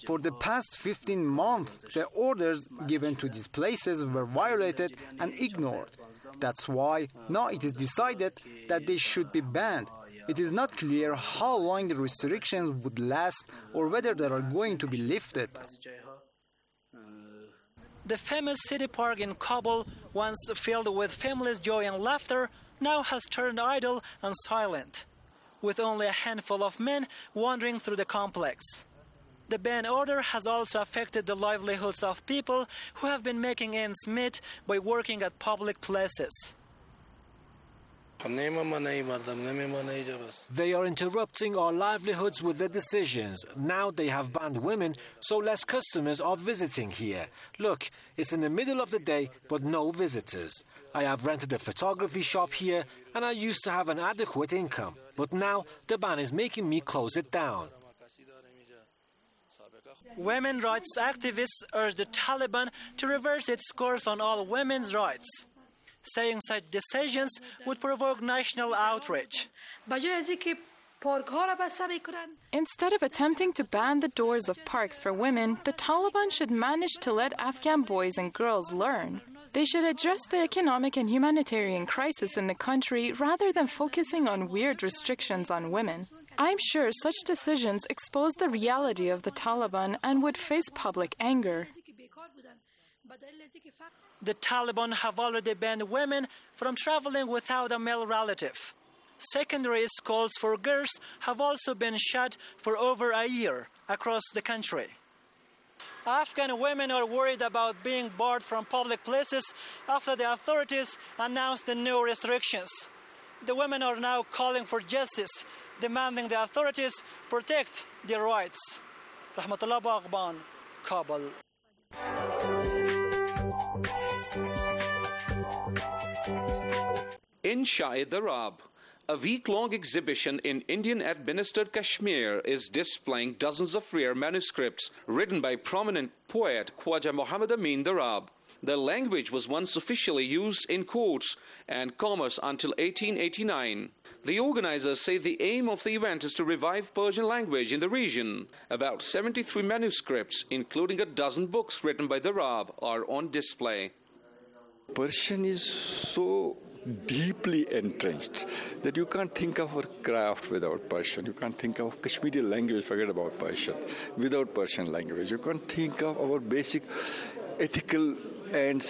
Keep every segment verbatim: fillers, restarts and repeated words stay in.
For the past fifteen months, the orders given to these places were violated and ignored. That's why now it is decided that they should be banned. It is not clear how long the restrictions would last or whether they are going to be lifted. The famous city park in Kabul, once filled with families' joy and laughter, now has turned idle and silent, with only a handful of men wandering through the complex. The ban order has also affected the livelihoods of people who have been making ends meet by working at public places. They are interrupting our livelihoods with their decisions. Now they have banned women, so less customers are visiting here. Look, it's in the middle of the day, but no visitors. I have rented a photography shop here, and I used to have an adequate income. But now the ban is making me close it down. Women rights activists urge the Taliban to reverse its course on all women's rights, saying such decisions would provoke national outrage. Instead of attempting to ban the doors of parks for women, the Taliban should manage to let Afghan boys and girls learn. They should address the economic and humanitarian crisis in the country rather than focusing on weird restrictions on women. I'm sure such decisions expose the reality of the Taliban and would face public anger. The Taliban have already banned women from traveling without a male relative. Secondary schools for girls have also been shut for over a year across the country. Afghan women are worried about being barred from public places after the authorities announced the new restrictions. The women are now calling for justice, demanding the authorities protect their rights. Rahmatullah Baghban, Kabul. In Shahid Darab, a week-long exhibition in Indian-administered Kashmir is displaying dozens of rare manuscripts written by prominent poet Khwaja Muhammad Amin Darab. The language was once officially used in courts and commerce until eighteen eighty-nine. The organizers say the aim of the event is to revive Persian language in the region. About seventy-three manuscripts, including a dozen books written by Darab, are on display. Persian is so deeply entrenched that you can't think of our craft without Persian. You can't think of Kashmiri language, forget about Persian, without Persian language. You can't think of our basic ethical and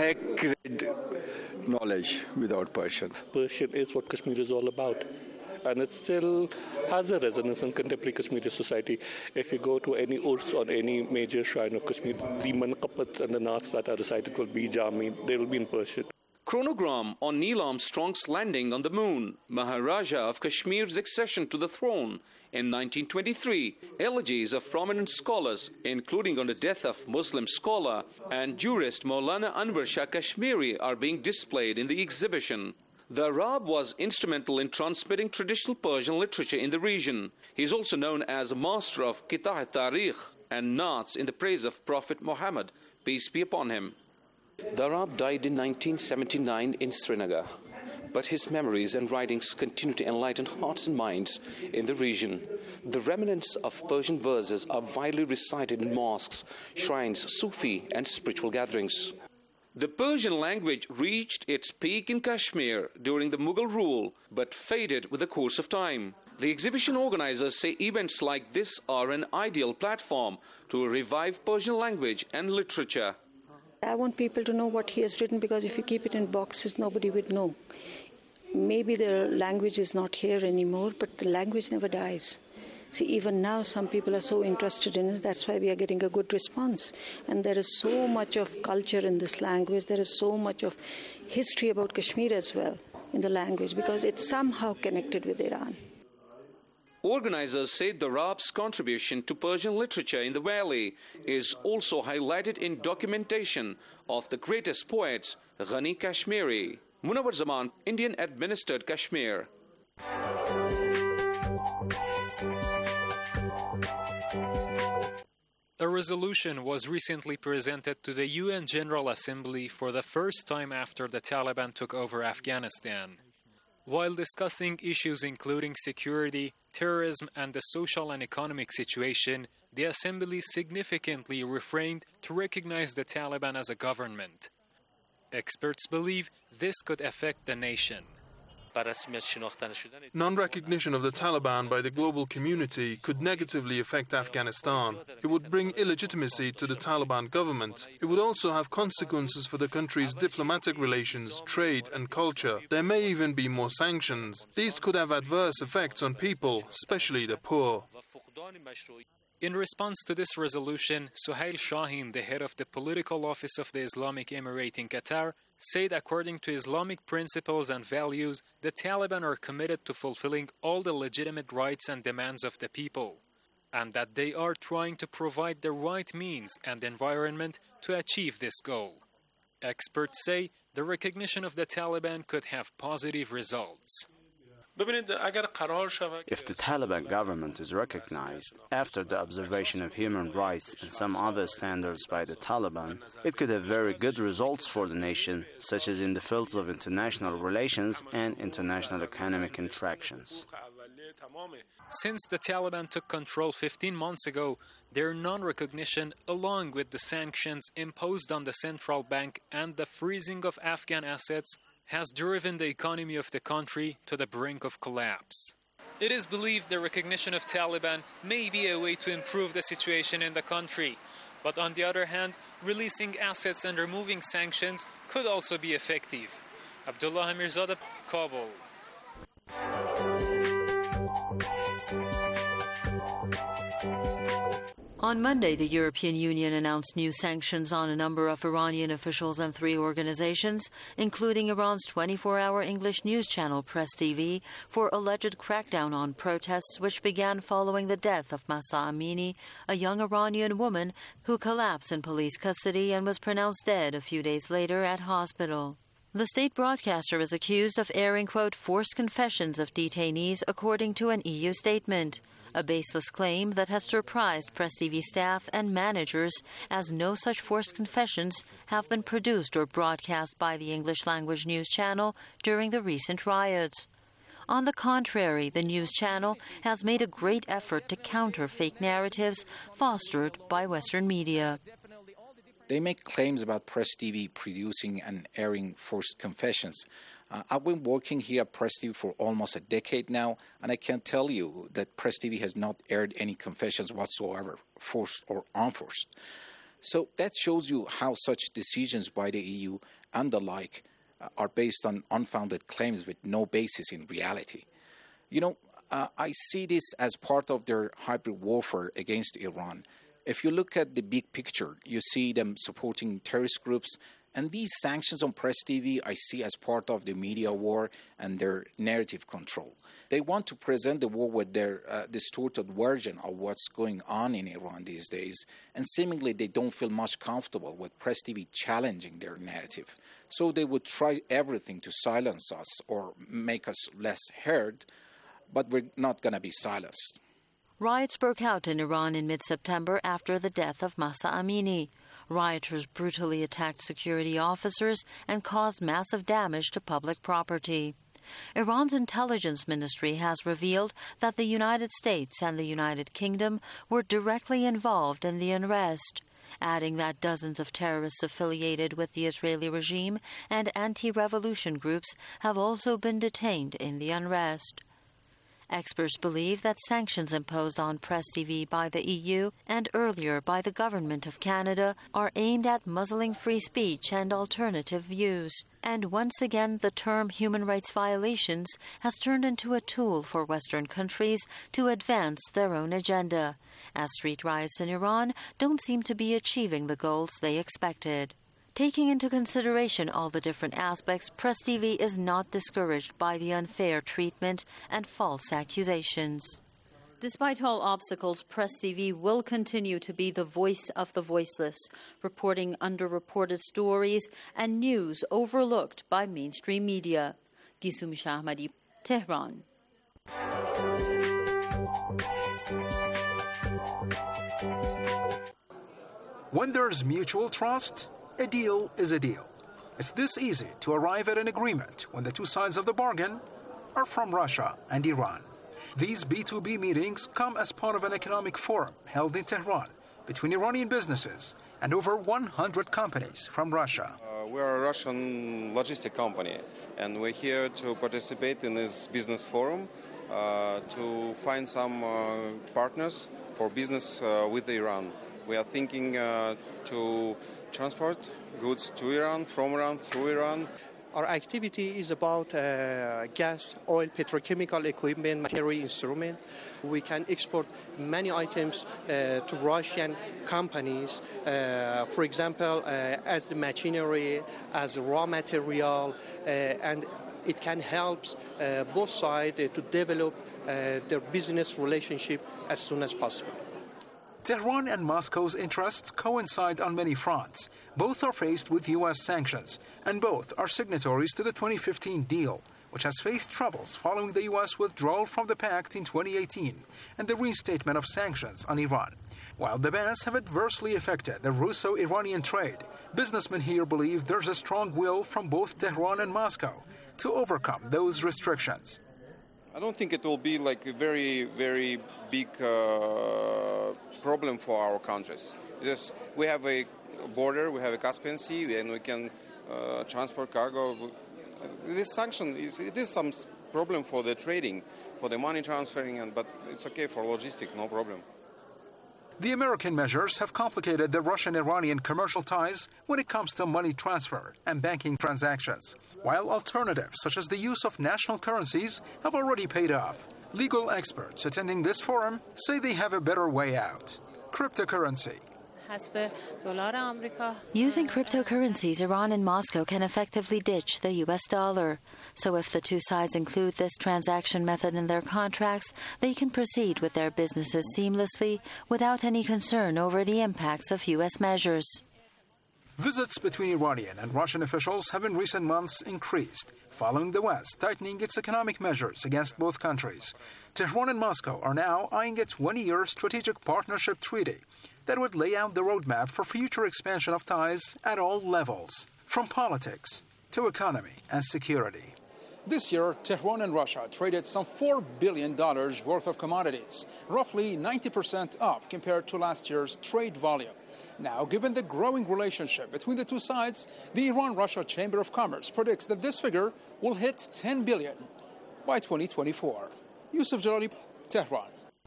sacred knowledge without Persian. Persian is what Kashmir is all about. And it still has a resonance in contemporary Kashmiri society. If you go to any urs or any major shrine of Kashmir, the manqabat and the naats that are recited will be Jami, they will be in Persian. Chronogram on Neil Armstrong's landing on the moon, Maharaja of Kashmir's accession to the throne in nineteen twenty-three, elegies of prominent scholars, including on the death of Muslim scholar and jurist Maulana Anwar Shah Kashmiri, are being displayed in the exhibition. The Arab was instrumental in transmitting traditional Persian literature in the region. He is also known as a master of Qita' Tarikh and Naats in the praise of Prophet Muhammad, peace be upon him. The Arab died in nineteen seventy-nine in Srinagar, but his memories and writings continue to enlighten hearts and minds in the region. The remnants of Persian verses are widely recited in mosques, shrines, Sufi and spiritual gatherings. The Persian language reached its peak in Kashmir during the Mughal rule, but faded with the course of time. The exhibition organizers say events like this are an ideal platform to revive Persian language and literature. I want people to know what he has written, because if you keep it in boxes, nobody would know. Maybe the language is not here anymore, but the language never dies. See, even now some people are so interested in it, that's why we are getting a good response. And there is so much of culture in this language, there is so much of history about Kashmir as well in the language, because it's somehow connected with Iran. Organizers say the Arab's contribution to Persian literature in the valley is also highlighted in documentation of the greatest poets, Ghani Kashmiri. Munawar Zaman, Indian-administered Kashmir. A resolution was recently presented to the U N General Assembly for the first time after the Taliban took over Afghanistan. While discussing issues including security, terrorism, and the social and economic situation, the assembly significantly refrained to recognize the Taliban as a government. Experts believe this could affect the nation. Non-recognition of the Taliban by the global community could negatively affect Afghanistan. It would bring illegitimacy to the Taliban government. It would also have consequences for the country's diplomatic relations, trade and culture. There may even be more sanctions. These could have adverse effects on people, especially the poor. In response to this resolution, Suhail Shaheen, the head of the political office of the Islamic Emirate in Qatar, said according to Islamic principles and values, the Taliban are committed to fulfilling all the legitimate rights and demands of the people, and that they are trying to provide the right means and environment to achieve this goal. Experts say the recognition of the Taliban could have positive results. If the Taliban government is recognized after the observation of human rights and some other standards by the Taliban, it could have very good results for the nation, such as in the fields of international relations and international economic interactions. Since the Taliban took control fifteen months ago, their non-recognition, along with the sanctions imposed on the central bank and the freezing of Afghan assets, has driven the economy of the country to the brink of collapse. It is believed the recognition of Taliban may be a way to improve the situation in the country, but on the other hand, releasing assets and removing sanctions could also be effective. Abdullah Mirzadeh, Kabul. On Monday, the European Union announced new sanctions on a number of Iranian officials and three organizations, including Iran's twenty-four hour English news channel Press T V, for alleged crackdown on protests which began following the death of Mahsa Amini, a young Iranian woman who collapsed in police custody and was pronounced dead a few days later at hospital. The state broadcaster is accused of airing, quote, forced confessions of detainees, according to an E U statement. A baseless claim that has surprised Press T V staff and managers, as no such forced confessions have been produced or broadcast by the English-language news channel during the recent riots. On the contrary, the news channel has made a great effort to counter fake narratives fostered by Western media. They make claims about Press T V producing and airing forced confessions. Uh, I've been working here at Press T V for almost a decade now, and I can tell you that Press T V has not aired any confessions whatsoever, forced or unforced. So that shows you how such decisions by the E U and the like uh, are based on unfounded claims with no basis in reality. You know, uh, I see this as part of their hybrid warfare against Iran. If you look at the big picture, you see them supporting terrorist groups. And these sanctions on Press T V I see as part of the media war and their narrative control. They want to present the war with their uh, distorted version of what's going on in Iran these days, and seemingly they don't feel much comfortable with Press T V challenging their narrative. So they would try everything to silence us or make us less heard, but we're not going to be silenced. Riots broke out in Iran in mid-September after the death of Mahsa Amini. Rioters brutally attacked security officers and caused massive damage to public property. Iran's intelligence ministry has revealed that the United States and the United Kingdom were directly involved in the unrest, adding that dozens of terrorists affiliated with the Israeli regime and anti-revolution groups have also been detained in the unrest. Experts believe that sanctions imposed on Press T V by the E U and earlier by the Government of Canada are aimed at muzzling free speech and alternative views. And once again, the term human rights violations has turned into a tool for Western countries to advance their own agenda, as street riots in Iran don't seem to be achieving the goals they expected. Taking into consideration all the different aspects, Press T V is not discouraged by the unfair treatment and false accusations. Despite all obstacles, Press T V will continue to be the voice of the voiceless, reporting underreported stories and news overlooked by mainstream media. Gisum Shahmadi, Tehran. When there's mutual trust, a deal is a deal. It's this easy to arrive at an agreement when the two sides of the bargain are from Russia and Iran. These B two B meetings come as part of an economic forum held in Tehran between Iranian businesses and over one hundred companies from Russia. Uh, we are a Russian logistic company, and we're here to participate in this business forum uh, to find some uh, partners for business uh, with Iran. We are thinking uh, to transport goods to Iran, from Iran, through Iran. Our activity is about uh, gas, oil, petrochemical equipment, machinery, instrument. We can export many items uh, to Russian companies, uh, for example, uh, as the machinery, as raw material, uh, and it can help uh, both sides uh, to develop uh, their business relationship as soon as possible. Tehran and Moscow's interests coincide on many fronts. Both are faced with U S sanctions, and both are signatories to the twenty fifteen deal, which has faced troubles following the U S withdrawal from the pact in twenty eighteen and the reinstatement of sanctions on Iran. While the bans have adversely affected the Russo-Iranian trade, businessmen here believe there's a strong will from both Tehran and Moscow to overcome those restrictions. I don't think it will be like a very, very big uh, problem for our countries. Just we have a border, we have a Caspian Sea, and we can uh, transport cargo. This sanction is it is some problem for the trading, for the money transferring, and but it's okay for logistics, no problem. The American measures have complicated the Russian-Iranian commercial ties when it comes to money transfer and banking transactions, while alternatives such as the use of national currencies have already paid off. Legal experts attending this forum say they have a better way out: cryptocurrency. Using cryptocurrencies, Iran and Moscow can effectively ditch the U S dollar. So if the two sides include this transaction method in their contracts, they can proceed with their businesses seamlessly without any concern over the impacts of U S measures. Visits between Iranian and Russian officials have in recent months increased, following the West tightening its economic measures against both countries. Tehran and Moscow are now eyeing a twenty-year strategic partnership treaty that would lay out the roadmap for future expansion of ties at all levels, from politics to economy and security. This year, Tehran and Russia traded some four billion dollars worth of commodities, roughly ninety percent up compared to last year's trade volume. Now, given the growing relationship between the two sides, the Iran-Russia Chamber of Commerce predicts that this figure will hit ten billion dollars by twenty twenty-four. Yusuf Jalali, Tehran.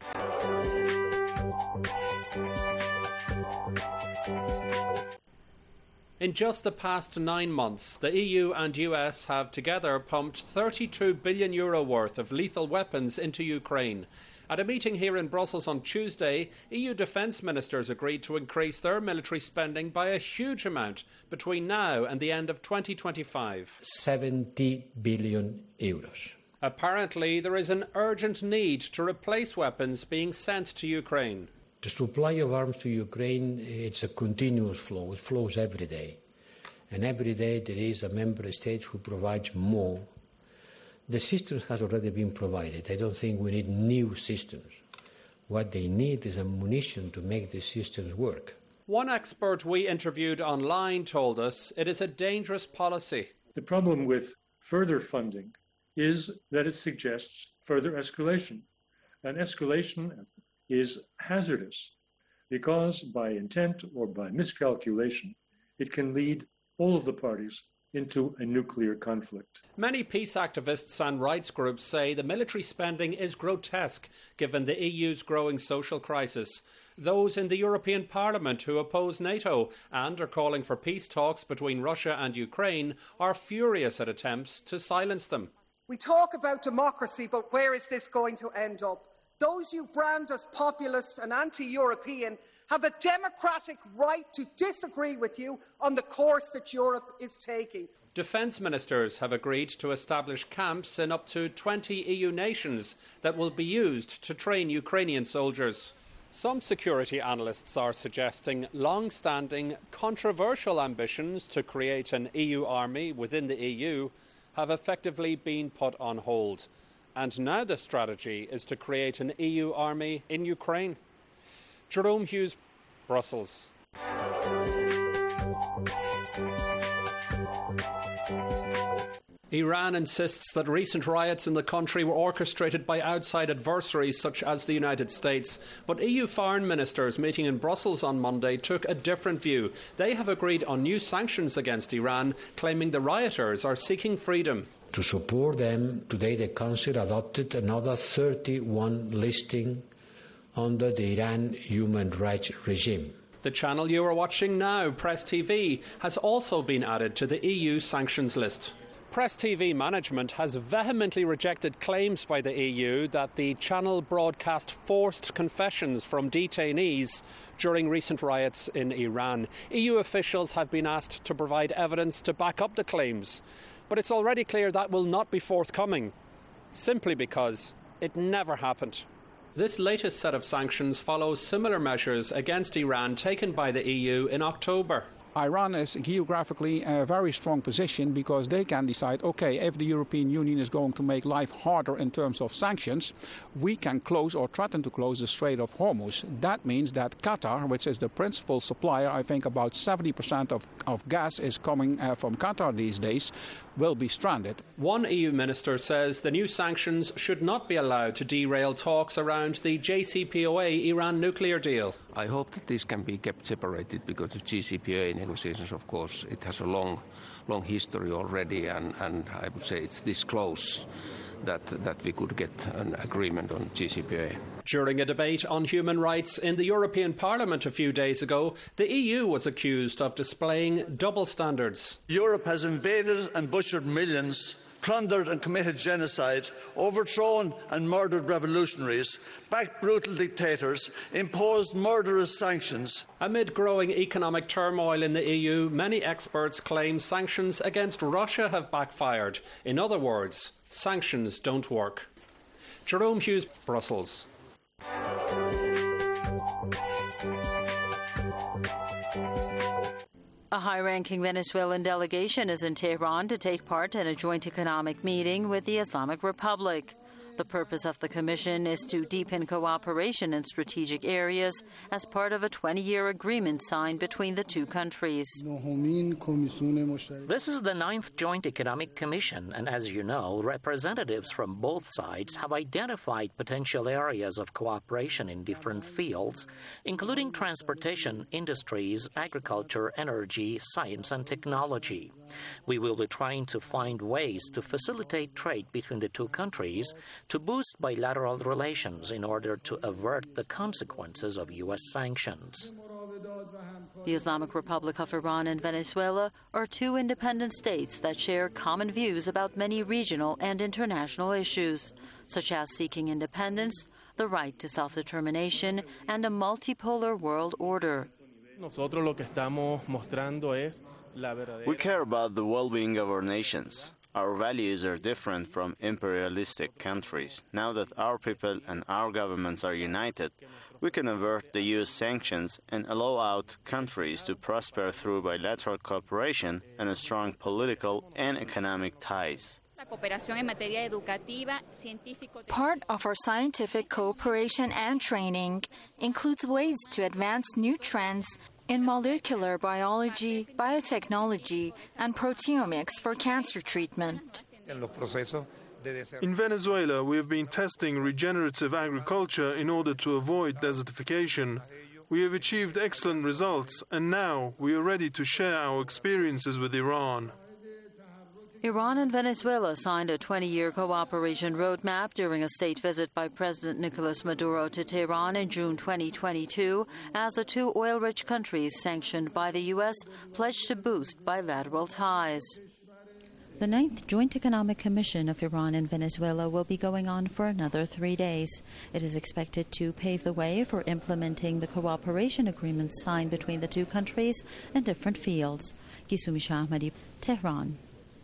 In just the past nine months, the E U and U S have together pumped thirty-two billion euro worth of lethal weapons into Ukraine. At a meeting here in Brussels on Tuesday, E U defence ministers agreed to increase their military spending by a huge amount between now and the end of twenty twenty-five. seventy billion euros. Apparently, there is an urgent need to replace weapons being sent to Ukraine. The supply of arms to Ukraine, it's a continuous flow. It flows every day. And every day there is a member state who provides more. The system has already been provided. I don't think we need new systems. What they need is ammunition to make the systems work. One expert we interviewed online told us it is a dangerous policy. The problem with further funding is that it suggests further escalation. And escalation is hazardous because by intent or by miscalculation, it can lead all of the parties into a nuclear conflict. Many peace activists and rights groups say the military spending is grotesque given the E U's growing social crisis. Those in the European Parliament who oppose NATO and are calling for peace talks between Russia and Ukraine are furious at attempts to silence them. We talk about democracy, but where is this going to end up? Those you brand as populist and anti-European have a democratic right to disagree with you on the course that Europe is taking. Defence ministers have agreed to establish camps in up to twenty E U nations that will be used to train Ukrainian soldiers. Some security analysts are suggesting long-standing, controversial ambitions to create an E U army within the E U have effectively been put on hold. And now the strategy is to create an E U army in Ukraine. Jerome Hughes, Brussels. Iran insists that recent riots in the country were orchestrated by outside adversaries such as the United States. But E U foreign ministers meeting in Brussels on Monday took a different view. They have agreed on new sanctions against Iran, claiming the rioters are seeking freedom. To support them, today the Council adopted another thirty-one listing under the Iran human rights regime. The channel you are watching now, Press T V, has also been added to the E U sanctions list. Press T V management has vehemently rejected claims by the E U that the channel broadcast forced confessions from detainees during recent riots in Iran. E U officials have been asked to provide evidence to back up the claims, but it's already clear that will not be forthcoming, simply because it never happened. This latest set of sanctions follows similar measures against Iran taken by the E U in October. Iran is geographically a very strong position because they can decide, okay, if the European Union is going to make life harder in terms of sanctions, we can close or threaten to close the Strait of Hormuz. That means that Qatar, which is the principal supplier, I think about seventy percent of, of gas is coming uh, from Qatar these days, will be stranded. One E U minister says the new sanctions should not be allowed to derail talks around the J C P O A Iran nuclear deal. I hope that this can be kept separated because of J C P O A negotiations, of course, it has a long, long history already, and, and I would say it's this close that, that we could get an agreement on J C P O A. During a debate on human rights in the European Parliament a few days ago, the E U was accused of displaying double standards. Europe has invaded and butchered millions, plundered and committed genocide, overthrown and murdered revolutionaries, backed brutal dictators, imposed murderous sanctions. Amid growing economic turmoil in the E U, many experts claim sanctions against Russia have backfired. In other words, sanctions don't work. Jerome Hughes, Brussels. A high-ranking Venezuelan delegation is in Tehran to take part in a joint economic meeting with the Islamic Republic. The purpose of the commission is to deepen cooperation in strategic areas as part of a twenty-year agreement signed between the two countries. This is the ninth Joint Economic Commission, and as you know, representatives from both sides have identified potential areas of cooperation in different fields, including transportation, industries, agriculture, energy, science, and technology. We will be trying to find ways to facilitate trade between the two countries to boost bilateral relations in order to avert the consequences of U S sanctions. The Islamic Republic of Iran and Venezuela are two independent states that share common views about many regional and international issues, such as seeking independence, the right to self-determination, and a multipolar world order. We care about the well-being of our nations. Our values are different from imperialistic countries. Now that our people and our governments are united, we can avert the U S sanctions and allow out countries to prosper through bilateral cooperation and strong political and economic ties. Part of our scientific cooperation and training includes ways to advance new trends in molecular biology, biotechnology, and proteomics for cancer treatment. In Venezuela, we have been testing regenerative agriculture in order to avoid desertification. We have achieved excellent results, and now we are ready to share our experiences with Iran. Iran and Venezuela signed a twenty-year cooperation roadmap during a state visit by President Nicolas Maduro to Tehran in June twenty twenty-two, as the two oil-rich countries sanctioned by the U S pledged to boost bilateral ties. The ninth Joint Economic Commission of Iran and Venezuela will be going on for another three days. It is expected to pave the way for implementing the cooperation agreements signed between the two countries in different fields. Gisumi Shahmadi, Tehran.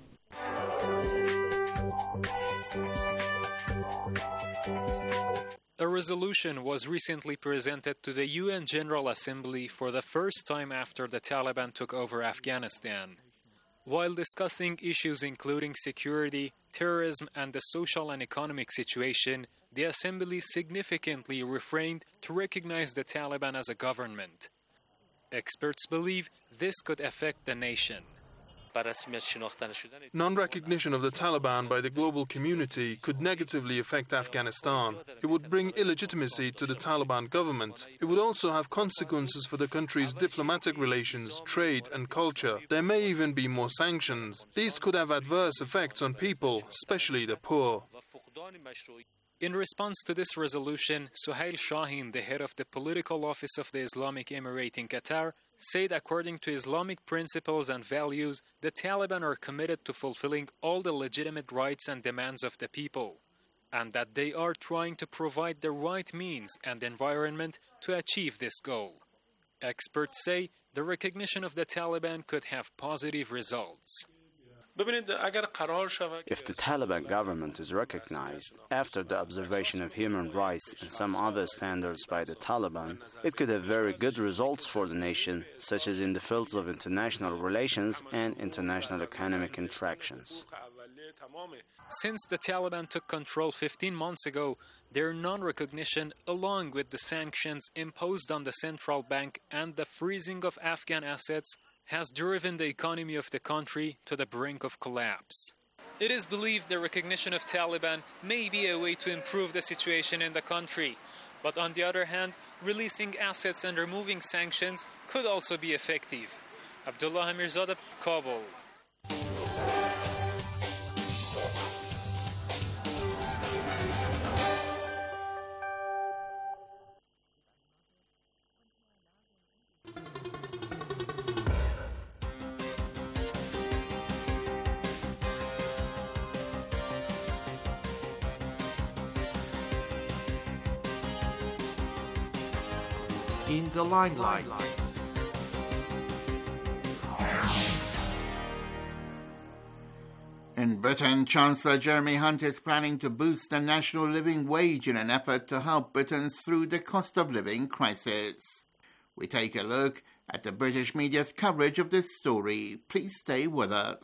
A resolution was recently presented to the U N General Assembly for the first time after the Taliban took over Afghanistan. While discussing issues including security, terrorism, and the social and economic situation, the Assembly significantly refrained to recognize the Taliban as a government. Experts believe this could affect the nation. Non-recognition of the Taliban by the global community could negatively affect Afghanistan. It would bring illegitimacy to the Taliban government. It would also have consequences for the country's diplomatic relations, trade and culture. There may even be more sanctions. These could have adverse effects on people, especially the poor. In response to this resolution, Suhail Shaheen, the head of the political office of the Islamic Emirate in Qatar, said according to Islamic principles and values, the Taliban are committed to fulfilling all the legitimate rights and demands of the people, and that they are trying to provide the right means and environment to achieve this goal. Experts say the recognition of the Taliban could have positive results. If the Taliban government is recognized after the observation of human rights and some other standards by the Taliban, it could have very good results for the nation, such as in the fields of international relations and international economic interactions. Since the Taliban took control fifteen months ago, their non-recognition, along with the sanctions imposed on the central bank and the freezing of Afghan assets, has driven the economy of the country to the brink of collapse. It is believed the recognition of Taliban may be a way to improve the situation in the country, but on the other hand, releasing assets and removing sanctions could also be effective. Abdullah Amirzadeh, Kabul. In the limelight. In Britain, Chancellor Jeremy Hunt is planning to boost the national living wage in an effort to help Britons through the cost of living crisis. We take a look at the British media's coverage of this story. Please stay with us.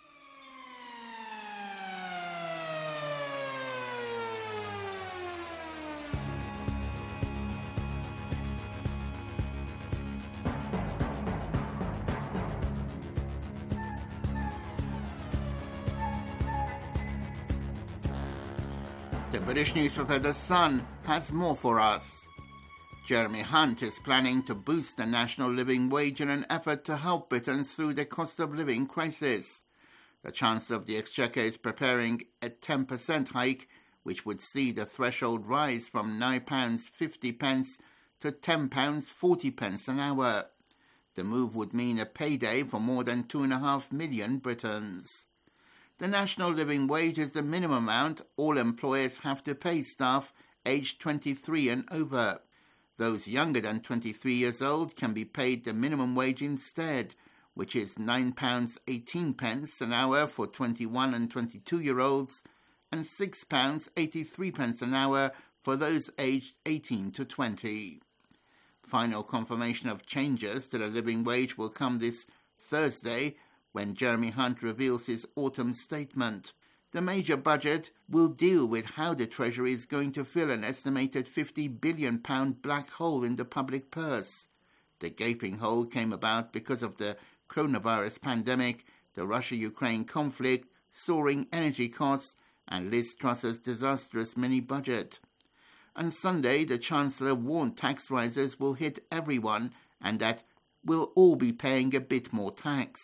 The British newspaper The Sun has more for us. Jeremy Hunt is planning to boost the national living wage in an effort to help Britons through the cost of living crisis. The Chancellor of the Exchequer is preparing a ten percent hike, which would see the threshold rise from nine pounds fifty to ten pounds forty an hour. The move would mean a payday for more than two and a half million Britons. The national living wage is the minimum amount all employers have to pay staff aged twenty-three and over. Those younger than twenty-three years old can be paid the minimum wage instead, which is nine pounds eighteen an hour for twenty-one and twenty-two-year-olds and six pounds eighty-three an hour for those aged eighteen to twenty. Final confirmation of changes to the living wage will come this Thursday, when Jeremy Hunt reveals his autumn statement. The major budget will deal with how the Treasury is going to fill an estimated fifty billion pounds black hole in the public purse. The gaping hole came about because of the coronavirus pandemic, the Russia-Ukraine conflict, soaring energy costs, and Liz Truss's disastrous mini-budget. On Sunday, the Chancellor warned tax rises will hit everyone and that we'll all be paying a bit more tax.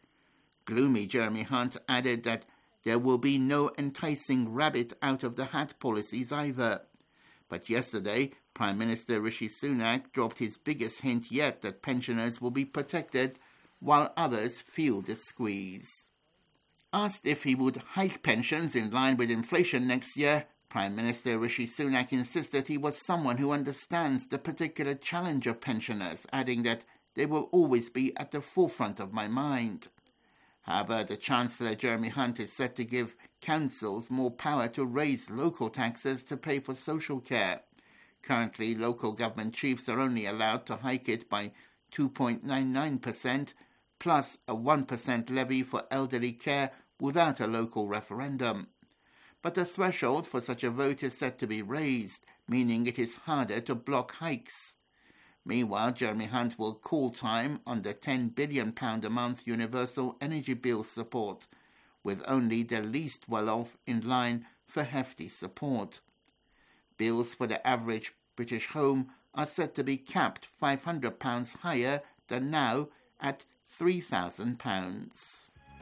Gloomy Jeremy Hunt added that there will be no enticing rabbit-out-of-the-hat policies either. But yesterday, Prime Minister Rishi Sunak dropped his biggest hint yet that pensioners will be protected while others feel the squeeze. Asked if he would hike pensions in line with inflation next year, Prime Minister Rishi Sunak insisted he was someone who understands the particular challenge of pensioners, adding that they will always be at the forefront of my mind. However, the Chancellor Jeremy Hunt is set to give councils more power to raise local taxes to pay for social care. Currently, local government chiefs are only allowed to hike it by two point nine nine percent, plus a one percent levy for elderly care without a local referendum. But the threshold for such a vote is set to be raised, meaning it is harder to block hikes. Meanwhile, Jeremy Hunt will call time on the ten billion pounds a month universal energy bill support, with only the least well-off in line for hefty support. Bills for the average British home are said to be capped five hundred pounds higher than now at three thousand pounds.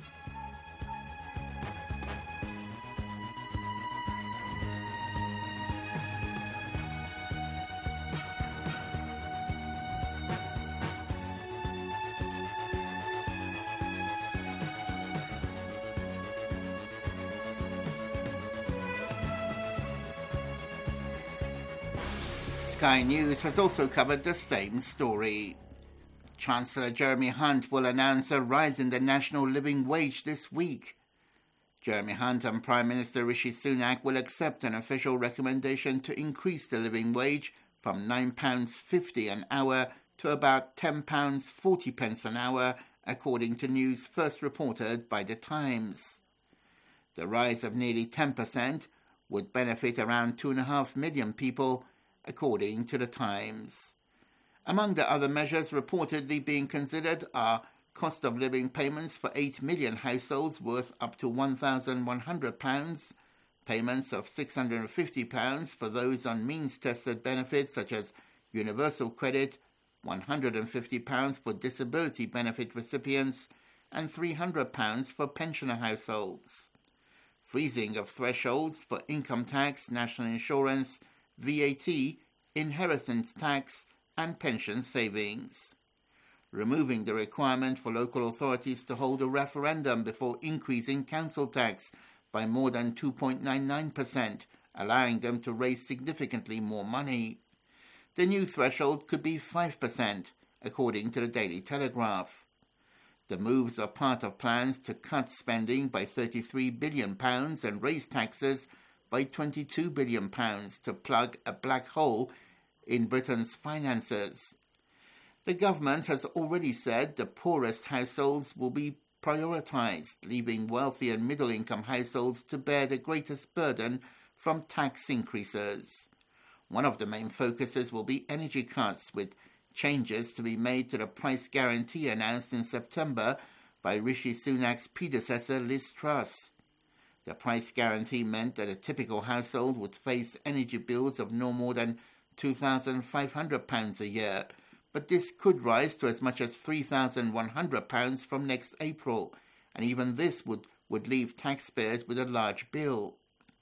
Sky News has also covered the same story. Chancellor Jeremy Hunt will announce a rise in the national living wage this week. Jeremy Hunt and Prime Minister Rishi Sunak will accept an official recommendation to increase the living wage from nine pounds fifty an hour to about ten pounds forty an hour, according to news first reported by The Times. The rise of nearly ten percent would benefit around two point five million people, according to The Times. Among the other measures reportedly being considered are cost of living payments for eight million households worth up to one thousand one hundred pounds, payments of six hundred fifty pounds for those on means-tested benefits such as universal credit, one hundred fifty pounds for disability benefit recipients, and three hundred pounds for pensioner households. Freezing of thresholds for income tax, national insurance, V A T, inheritance tax, and pension savings. Removing the requirement for local authorities to hold a referendum before increasing council tax by more than two point nine nine percent, allowing them to raise significantly more money. The new threshold could be five percent, according to the Daily Telegraph. The moves are part of plans to cut spending by thirty-three billion pounds and raise taxes by twenty-two billion pounds to plug a black hole in Britain's finances. The government has already said the poorest households will be prioritised, leaving wealthy and middle-income households to bear the greatest burden from tax increases. One of the main focuses will be energy cuts, with changes to be made to the price guarantee announced in September by Rishi Sunak's predecessor Liz Truss. The price guarantee meant that a typical household would face energy bills of no more than two thousand five hundred pounds a year, but this could rise to as much as three thousand one hundred pounds from next April, and even this would, would leave taxpayers with a large bill.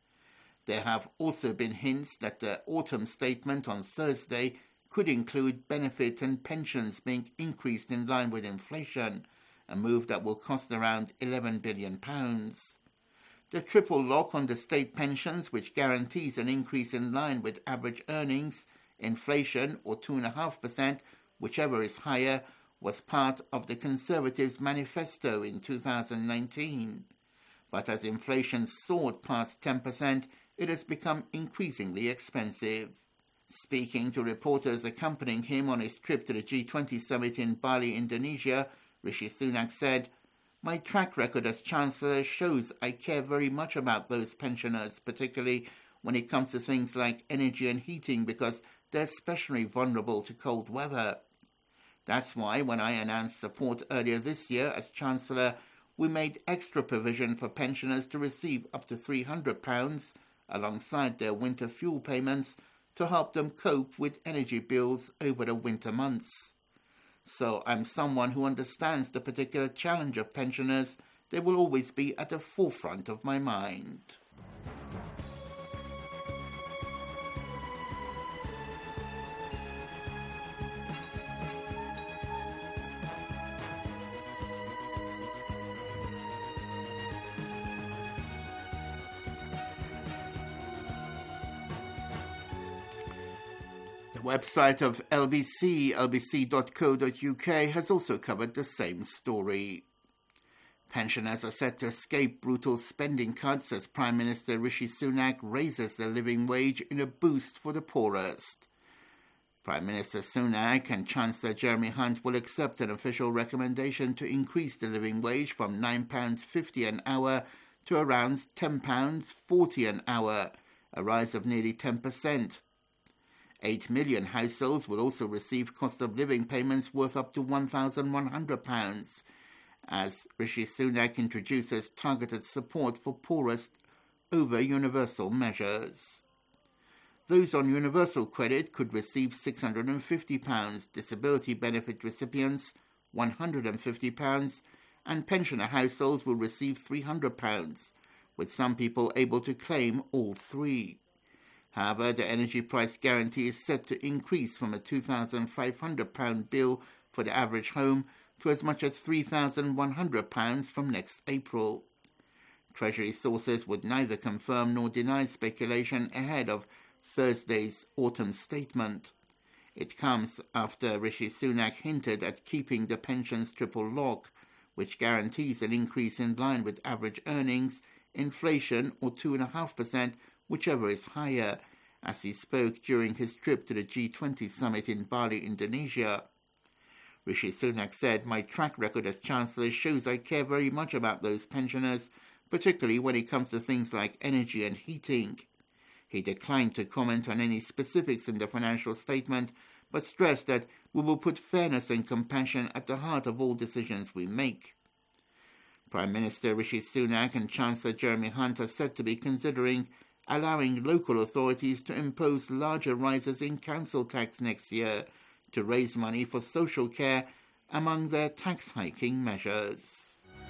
There have also been hints that the autumn statement on Thursday could include benefits and pensions being increased in line with inflation, a move that will cost around eleven billion pounds. The triple lock on the state pensions, which guarantees an increase in line with average earnings, inflation, or two point five percent, whichever is higher, was part of the Conservatives' manifesto in two thousand nineteen. But as inflation soared past ten percent, it has become increasingly expensive. Speaking to reporters accompanying him on his trip to the G twenty summit in Bali, Indonesia, Rishi Sunak said, "My track record as Chancellor shows I care very much about those pensioners, particularly when it comes to things like energy and heating, because they're especially vulnerable to cold weather. That's why when I announced support earlier this year as Chancellor, we made extra provision for pensioners to receive up to three hundred pounds alongside their winter fuel payments to help them cope with energy bills over the winter months. So I'm someone who understands the particular challenge of pensioners. They will always be at the forefront of my mind." The website of L B C, L B C dot co dot U K, has also covered the same story. Pensioners are set to escape brutal spending cuts as Prime Minister Rishi Sunak raises the living wage in a boost for the poorest. Prime Minister Sunak and Chancellor Jeremy Hunt will accept an official recommendation to increase the living wage from nine pounds fifty an hour to around ten pounds forty an hour, a rise of nearly ten percent. Eight million households will also receive cost of living payments worth up to one thousand one hundred pounds, as Rishi Sunak introduces targeted support for poorest over universal measures. Those on universal credit could receive six hundred fifty pounds, disability benefit recipients one hundred fifty pounds, and pensioner households will receive three hundred pounds, with some people able to claim all three. However, the energy price guarantee is set to increase from a two thousand five hundred pounds bill for the average home to as much as three thousand one hundred pounds from next April. Treasury sources would neither confirm nor deny speculation ahead of Thursday's autumn statement. It comes after Rishi Sunak hinted at keeping the pensions triple lock, which guarantees an increase in line with average earnings, inflation, or two point five percent, whichever is higher, as he spoke during his trip to the G twenty summit in Bali, Indonesia. Rishi Sunak said, "My track record as Chancellor shows I care very much about those pensioners, particularly when it comes to things like energy and heating." He declined to comment on any specifics in the financial statement, but stressed that we will put fairness and compassion at the heart of all decisions we make. Prime Minister Rishi Sunak and Chancellor Jeremy Hunt are said to be considering allowing local authorities to impose larger rises in council tax next year to raise money for social care among their tax hiking measures.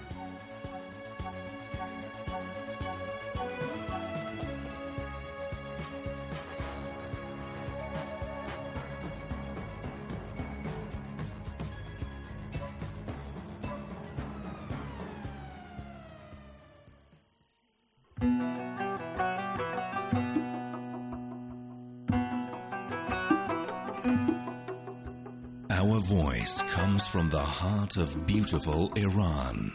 Our voice comes from the heart of beautiful Iran.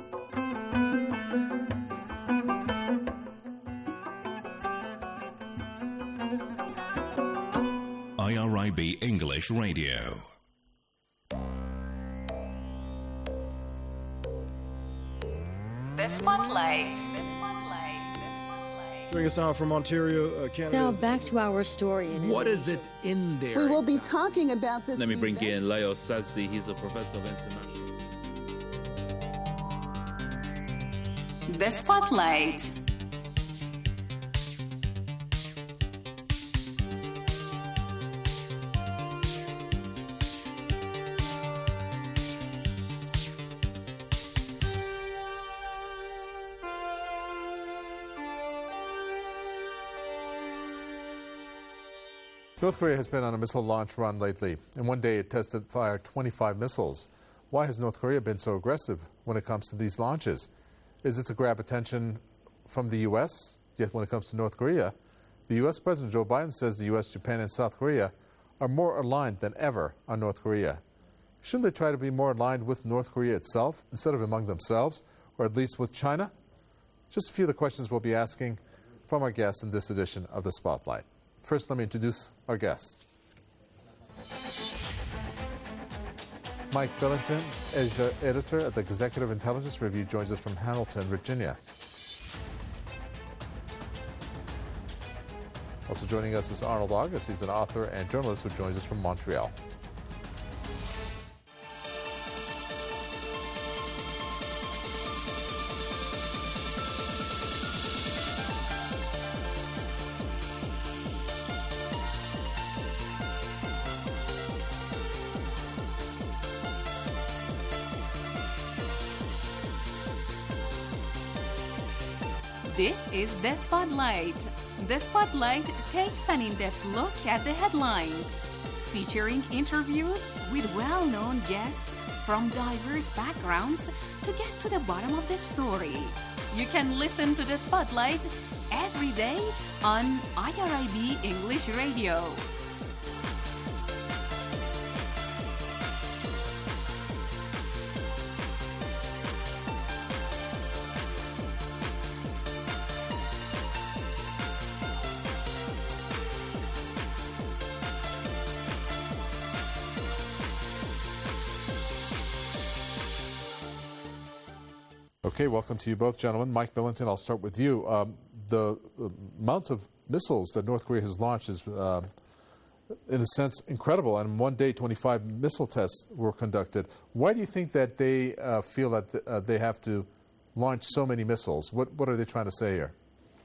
I R I B English Radio. The Spotlight. Joining us now from Ontario, uh, Canada. Now back to our story. In what is it in there? We will be talking about this. Let me bring in Leo Sazdi. He's a professor of international. The Spotlight. North Korea has been on a missile launch run lately. In one day, it tested fired twenty-five missiles. Why has North Korea been so aggressive when it comes to these launches? Is it to grab attention from the U S? Yet when it comes to North Korea, the U S President Joe Biden says the U S, Japan, and South Korea are more aligned than ever on North Korea. Shouldn't they try to be more aligned with North Korea itself instead of among themselves, or at least with China? Just a few of the questions we'll be asking from our guests in this edition of The Spotlight. First, let me introduce our guests. Mike Billington, editor at the Executive Intelligence Review, joins us from Hamilton, Virginia. Also joining us is Arnold August. He's an author and journalist who joins us from Montreal. This is The Spotlight. The Spotlight takes an in-depth look at the headlines, featuring interviews with well-known guests from diverse backgrounds to get to the bottom of the story. You can listen to The Spotlight every day on I R I B English Radio. Okay, welcome to you both, gentlemen. Mike Billington, I'll start with you. Um, the, the amount of missiles that North Korea has launched is uh, in a sense, incredible. And one day, twenty-five missile tests were conducted. Why do you think that they uh, feel that th- uh, they have to launch so many missiles? What What are they trying to say here?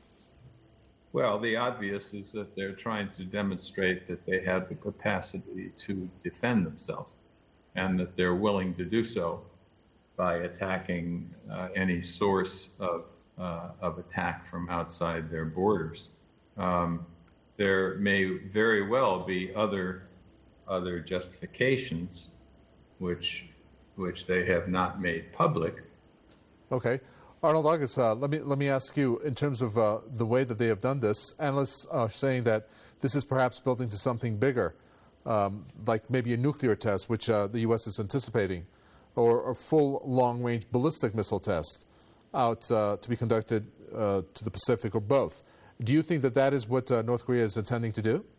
Well, the obvious is that they're trying to demonstrate that they have the capacity to defend themselves, and that they're willing to do so by attacking uh, any source of uh, of attack from outside their borders. Um, there may very well be other other justifications, which which they have not made public. Okay. Arnold August, uh, let me let me ask you, in terms of uh, the way that they have done this, analysts are saying that this is perhaps building to something bigger, um, like maybe a nuclear test, which uh, the U S is anticipating, or a full long-range ballistic missile test out uh, to be conducted uh, to the Pacific, or both. Do you think that that is what uh, North Korea is intending to do?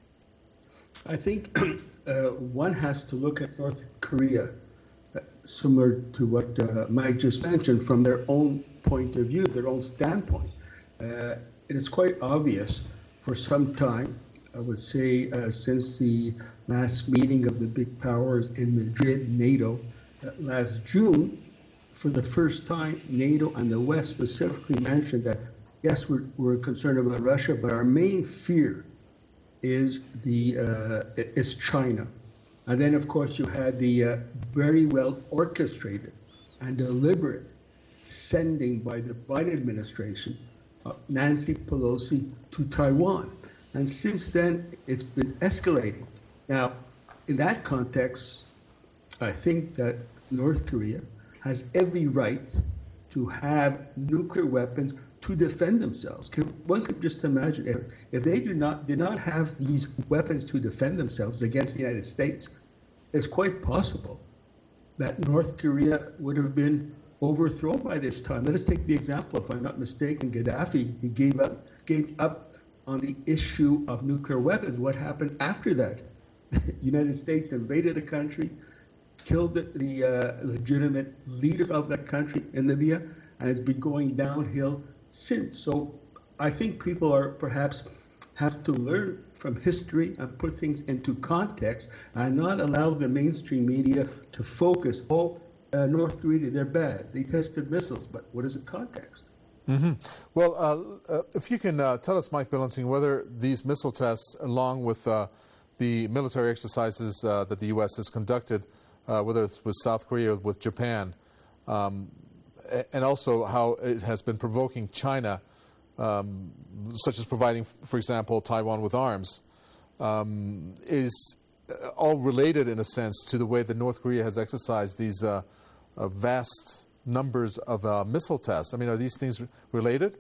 I think uh, one has to look at North Korea, uh, similar to what uh, Mike just mentioned, from their own point of view, their own standpoint. Uh, it is quite obvious for some time, I would say uh, since the last meeting of the big powers in Madrid, NATO, uh, last June, for the first time, NATO and the West specifically mentioned that, yes, we're, we're concerned about Russia, but our main fear is the uh, is China. And then, of course, you had the uh, very well orchestrated and deliberate sending by the Biden administration uh, Nancy Pelosi to Taiwan. And since then, it's been escalating. Now, in that context, I think that North Korea has every right to have nuclear weapons to defend themselves. One could just imagine if, if they do not did not have these weapons to defend themselves against the United States, it's quite possible that North Korea would have been overthrown by this time. Let us take the example, if I'm not mistaken, Gaddafi, he gave up, gave up on the issue of nuclear weapons. What happened after that? The United States invaded the country, killed the, the uh, legitimate leader of that country in Libya, and it's been going downhill since. So I think people are perhaps have to learn from history and put things into context and not allow the mainstream media to focus, oh, uh, North Korea, they're bad. They tested missiles, but what is the context? Mm-hmm. Well, uh, uh, if you can uh, tell us, Mike Billensing, whether these missile tests, along with uh, the military exercises uh, that the U S has conducted, uh, whether it's with South Korea or with Japan, um, and also how it has been provoking China, um, such as providing, for example, Taiwan with arms, um, is all related in a sense to the way that North Korea has exercised these uh, uh, vast numbers of uh, missile tests. I mean, are these things related?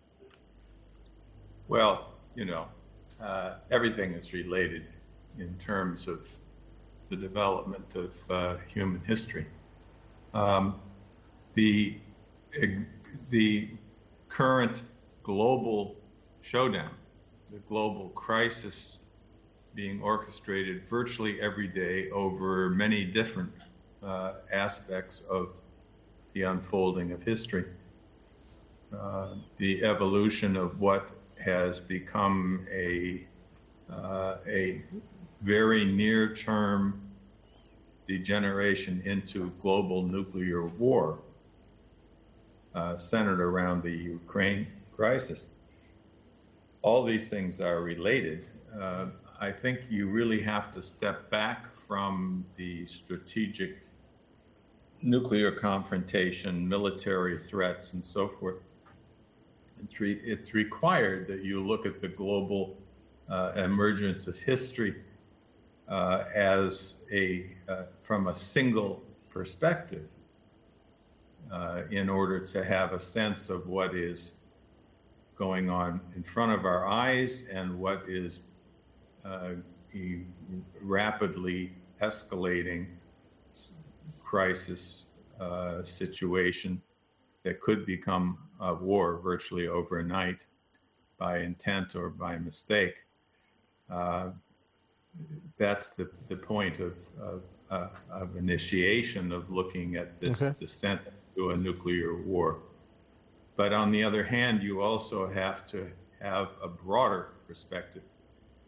Well, you know, uh, everything is related in terms of the development of uh, human history. Um, the the current global showdown, the global crisis being orchestrated virtually every day over many different uh, aspects of the unfolding of history. Uh, the evolution of what has become a uh, a very near-term degeneration into global nuclear war, uh, centered around the Ukraine crisis. All these things are related. Uh, I think you really have to step back from the strategic nuclear confrontation, military threats, and so forth. It's, re- it's required that you look at the global uh, emergence of history uh, as a uh, from a single perspective uh, in order to have a sense of what is going on in front of our eyes and what is uh, a rapidly escalating crisis uh, situation that could become a war virtually overnight by intent or by mistake. Uh, that's the, the point of, of, uh, of initiation of looking at this Okay. descent to a nuclear war. But on the other hand, you also have to have a broader perspective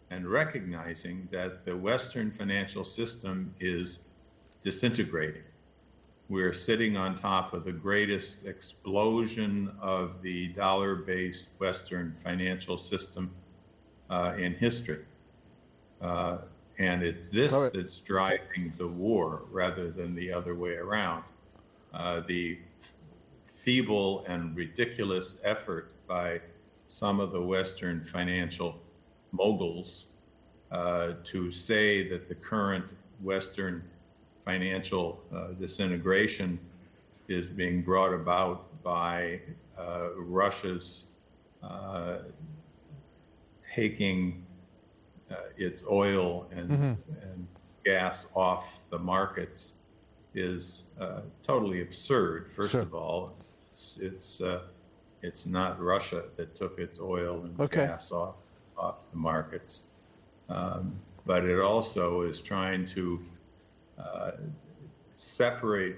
and recognizing that the Western financial system is disintegrating. We're sitting on top of the greatest explosion of the dollar-based Western financial system uh, in history. Uh, and it's this right. that's driving the war rather than the other way around. Uh, the f- feeble and ridiculous effort by some of the Western financial moguls uh, to say that the current Western financial uh, disintegration is being brought about by uh, Russia's uh, taking uh, its oil and, mm-hmm. and gas off the markets is uh, totally absurd. First sure. of all, it's it's, uh, it's not Russia that took its oil and okay. gas off off the markets, um, but it also is trying to Uh, separate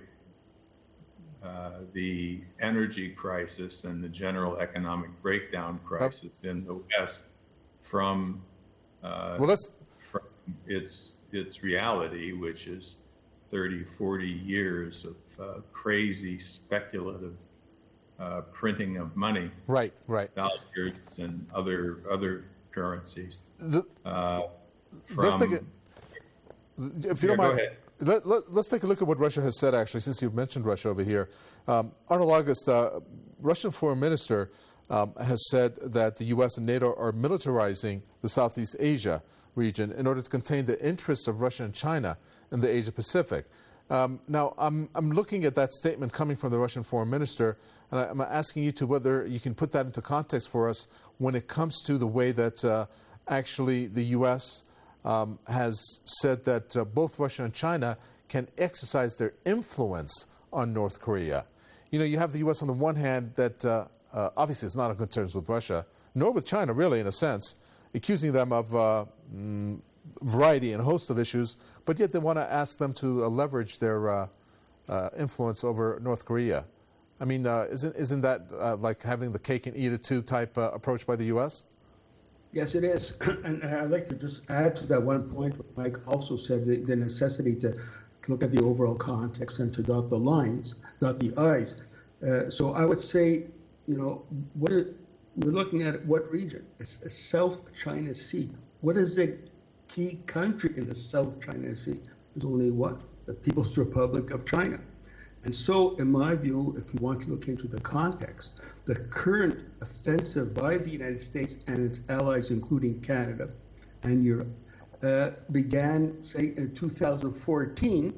uh, the energy crisis and the general economic breakdown crisis in the West from, uh, well, let's... from its its reality, which is thirty, forty years of uh, crazy speculative uh, printing of money, right, right, dollars and other other currencies. The, uh, from, let's take it. If you yeah, don't mind, go ahead. Let, let, let's take a look at what Russia has said, actually, since you've mentioned Russia over here. Um, Arnold August, uh, Russian foreign minister, um, has said that the U S and NATO are militarizing the Southeast Asia region in order to contain the interests of Russia and China in the Asia-Pacific. Um, now, I'm, I'm looking at that statement coming from the Russian foreign minister, and I, I'm asking you to whether you can put that into context for us when it comes to the way that uh, actually the U S Um, has said that uh, both Russia and China can exercise their influence on North Korea. You know, you have the U S on the one hand that uh, uh, obviously is not on good terms with Russia, nor with China, really, in a sense, accusing them of uh, mm, variety and a host of issues, but yet they want to ask them to uh, leverage their uh, uh, influence over North Korea. I mean, uh, isn't, isn't that uh, like having the cake and eat it too type uh, approach by the U S? Yes, it is. And I'd like to just add to that one point. Mike also said the, the necessity to look at the overall context and to dot the lines, dot the I's. Uh, so I would say, you know, what it, we're looking at what region? It's the South China Sea. What is the key country in the South China Sea? There's only one, the People's Republic of China. And so, in my view, if you want to look into the context, the current offensive by the United States and its allies, including Canada and Europe, uh, began, say, in two thousand fourteen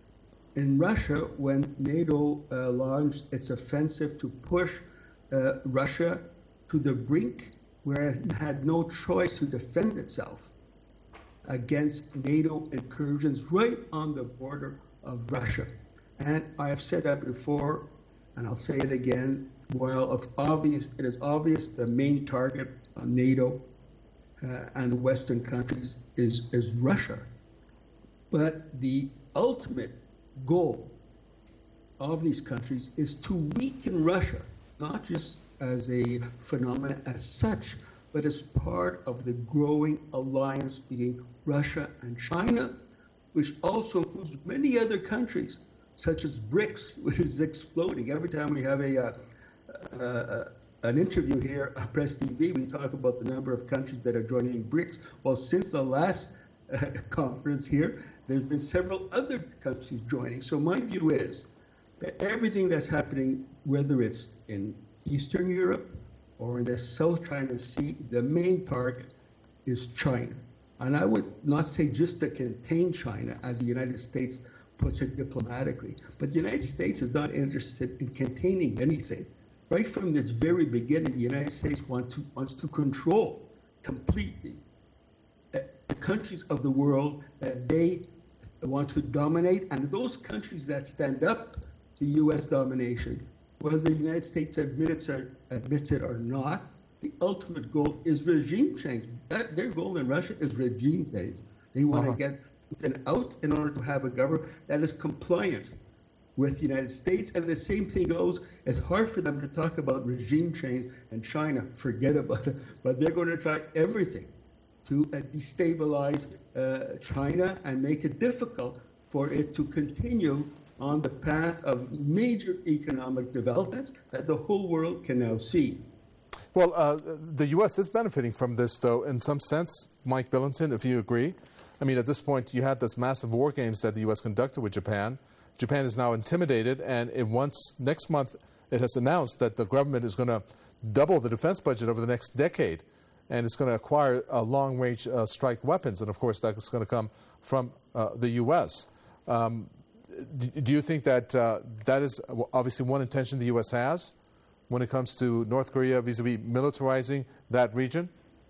in Russia when NATO uh, launched its offensive to push uh, Russia to the brink where it had no choice to defend itself against NATO incursions right on the border of Russia. And I have said that before, and I'll say it again, while of obvious, it is obvious the main target of NATO uh, and Western countries is, is Russia. But the ultimate goal of these countries is to weaken Russia, not just as a phenomenon as such, but as part of the growing alliance between Russia and China, which also includes many other countries, such as BRICS, which is exploding. Every time we have a uh, uh, an interview here on Press T V, we talk about the number of countries that are joining BRICS. Well, since the last uh, conference here, there's been several other countries joining. So my view is that everything that's happening, whether it's in Eastern Europe or in the South China Sea, the main target is China. And I would not say just to contain China, as the United States puts it diplomatically, but the United States is not interested in containing anything. Right from this very beginning, the United States want to, wants to control completely the countries of the world that they want to dominate, and those countries that stand up to U S domination, whether the United States admits, or, admits it or not, the ultimate goal is regime change. That, their goal in Russia is regime change. They want uh-huh. to get Putin out in order to have a government that is compliant with the United States. And the same thing goes, it's hard for them to talk about regime change in China, forget about it, but they're going to try everything to uh, destabilize uh, China and make it difficult for it to continue on the path of major economic developments that the whole world can now see. Well, uh, the U S is benefiting from this, though, in some sense, Mike Billington, if you agree. I mean, at this point, you had this massive war games that the U S conducted with Japan. Japan is now intimidated, and it wants, next month, it has announced that the government is going to double the defense budget over the next decade, and it's going to acquire uh, long-range uh, strike weapons, and of course, that's going to come from uh, the U S. Um, do, do you think that uh, that is obviously one intention the U S has when it comes to North Korea vis-a-vis militarizing that region?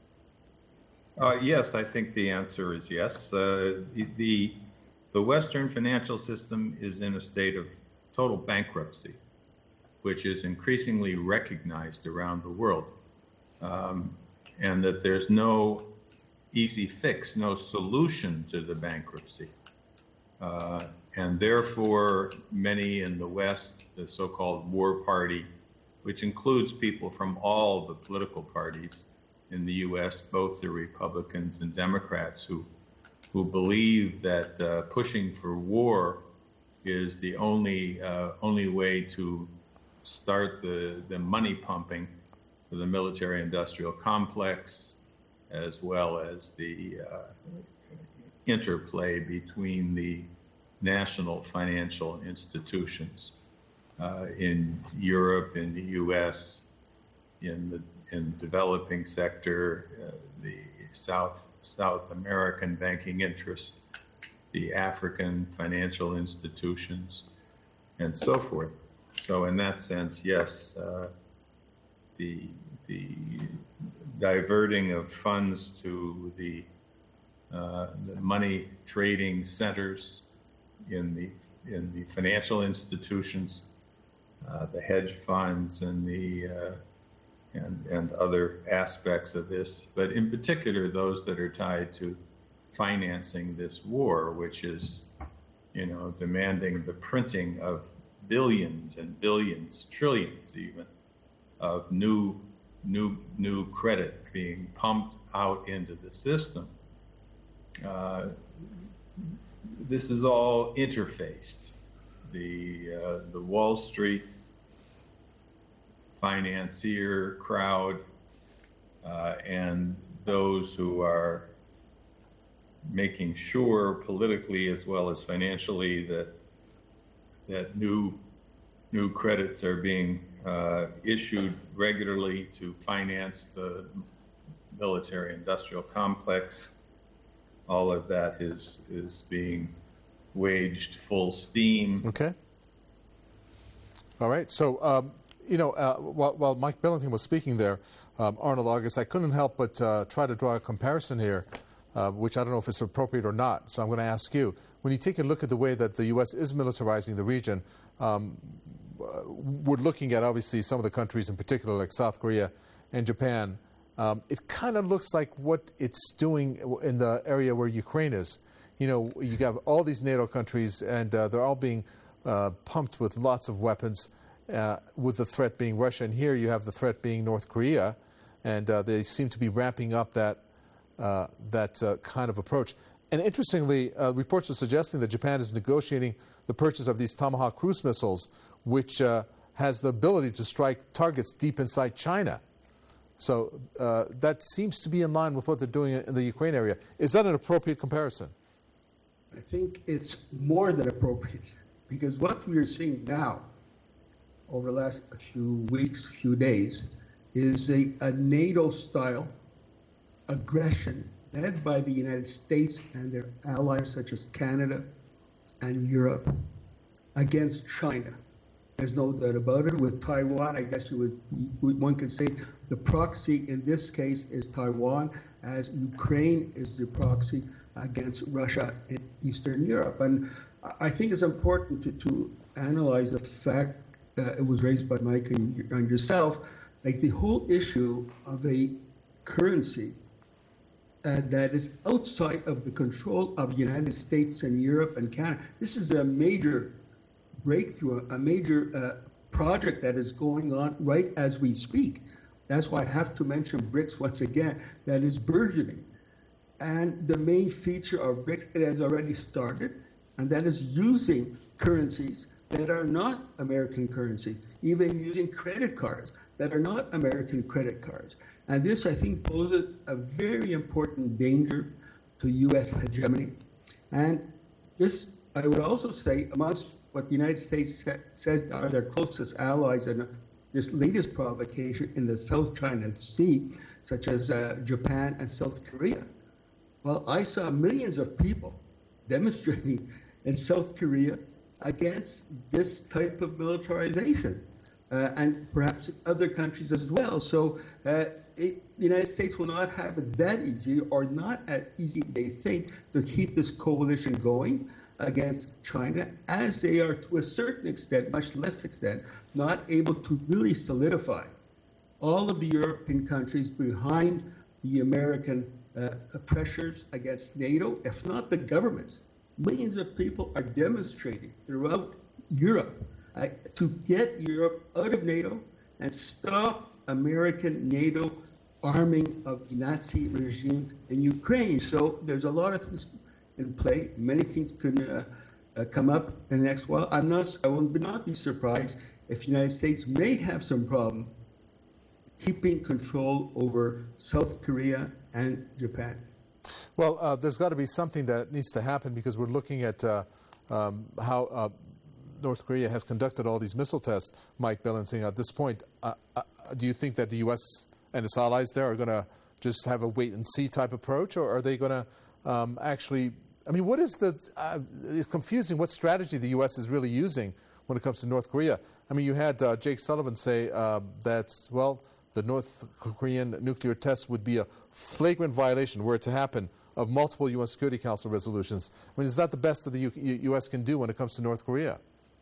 Uh, yes, I think the answer is yes. Uh, the, the Western financial system is in a state of total bankruptcy, which is increasingly recognized around the world, um, and that there's no easy fix, no solution to the bankruptcy. Uh, and therefore, many in the West, the so-called war party, which includes people from all the political parties in the U S, both the Republicans and Democrats, who who believe that uh, pushing for war is the only uh, only way to start the, the money pumping for the military-industrial complex, as well as the uh, interplay between the national financial institutions uh, in Europe, in the U S, in the in the developing sector, uh, the South South American banking interests, the African financial institutions, and so forth. So in that sense, yes, uh, the the diverting of funds to the, uh, the money trading centers in the in the financial institutions, uh, the hedge funds, and the uh, and and other aspects of this, but in particular those that are tied to financing this war, which is, you know, demanding the printing of billions and billions, trillions even, of new new new credit being pumped out into the system. Uh, this is all interfaced. The uh, the Wall Street financier crowd uh, and those who are making sure politically as well as financially that that new new credits are being uh, issued regularly to finance the military industrial complex. All of that is is being waged full steam. Okay. All right. So, um, you know, uh, while, while Mike Billington was speaking there, um, Arnold August, I couldn't help but uh, try to draw a comparison here, uh, which I don't know if it's appropriate or not. So I'm going to ask you, when you take a look at the way that the U S is militarizing the region, um, we're looking at obviously some of the countries in particular like South Korea and Japan. Um, it kind of looks like what it's doing in the area where Ukraine is. You know, you have all these NATO countries, and uh, they're all being uh, pumped with lots of weapons, uh, with the threat being Russia. And here you have the threat being North Korea, and uh, they seem to be ramping up that uh, that uh, kind of approach. And interestingly, uh, reports are suggesting that Japan is negotiating the purchase of these Tomahawk cruise missiles, which uh, has the ability to strike targets deep inside China. So uh, that seems to be in line with what they're doing in the Ukraine area. Is that an appropriate comparison? I think it's more than appropriate, because what we are seeing now over the last few weeks, few days, is a, a NATO-style aggression led by the United States and their allies such as Canada and Europe against China. There's no doubt about it. With Taiwan, I guess you would, one could say the proxy in this case is Taiwan, as Ukraine is the proxy against Russia in Eastern Europe. And I think it's important to, to analyze the fact that it was raised by Mike and, and yourself, like the whole issue of a currency uh, that is outside of the control of the United States and Europe and Canada. This is a major breakthrough, a major uh, project that is going on right as we speak. That's why I have to mention BRICS once again, that is burgeoning. And the main feature of BRICS, it has already started, and that is using currencies that are not American currency, even using credit cards that are not American credit cards. And this, I think, poses a very important danger to U S hegemony. And this, I would also say, amongst what the United States sa- says are their closest allies in this latest provocation in the South China Sea, such as uh, Japan and South Korea. Well, I saw millions of people demonstrating in South Korea against this type of militarization, uh, and perhaps other countries as well. So uh, it, the United States will not have it that easy, or not as easy they think, to keep this coalition going against China, as they are to a certain extent, much less extent, not able to really solidify all of the European countries behind the American Uh, pressures against NATO, if not the governments. Millions of people are demonstrating throughout Europe uh, to get Europe out of NATO and stop American NATO arming of the Nazi regime in Ukraine. So there's a lot of things in play. Many things could uh, uh, come up in the next while. I'm not, I will not be surprised if the United States may have some problem keeping control over South Korea and Japan. Well, uh, there's got to be something that needs to happen, because we're looking at uh, um, how uh, North Korea has conducted all these missile tests. Mike Billensing, at this point, uh, uh, do you think that the U S and its allies there are going to just have a wait-and-see type approach, or are they going to um, actually... I mean, what is the... Uh, it's confusing what strategy the U S is really using when it comes to North Korea. I mean, you had uh, Jake Sullivan say uh, that, well, the North Korean nuclear test would be a flagrant violation, were it to happen, of multiple U N Security Council resolutions. I mean, is that the best that the U- U S can do when it comes to North Korea?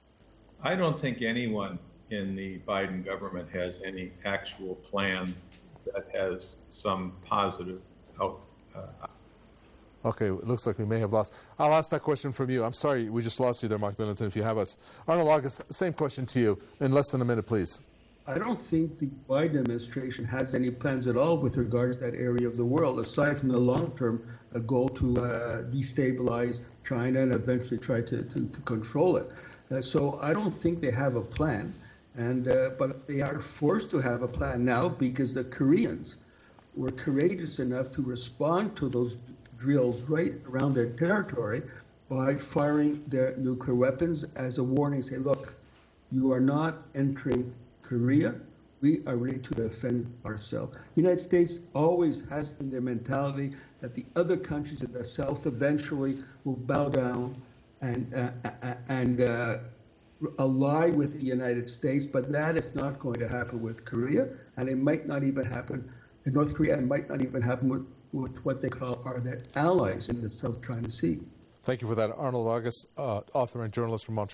I don't think anyone in the Biden government has any actual plan that has some positive out. Uh, Okay, it looks like we may have lost. I'll ask that question from you. I'm sorry, we just lost you there, Mark Billington, if you have us. Arnold August, same question to you in less than a minute, please. I don't think the Biden administration has any plans at all with regard to that area of the world, aside from the long-term uh, goal to uh, destabilize China and eventually try to, to, to control it. Uh, so I don't think they have a plan, and uh, but they are forced to have a plan now because the Koreans were courageous enough to respond to those drills right around their territory by firing their nuclear weapons as a warning, say, look, you are not entering Korea, we are ready to defend ourselves. The United States always has in their mentality that the other countries in the South eventually will bow down and uh, and uh, ally with the United States, but that is not going to happen with Korea, and it might not even happen in North Korea, and might not even happen with, with what they call are their allies in the South China Sea. Thank you for that, Arnold August, uh, author and journalist from Montreal.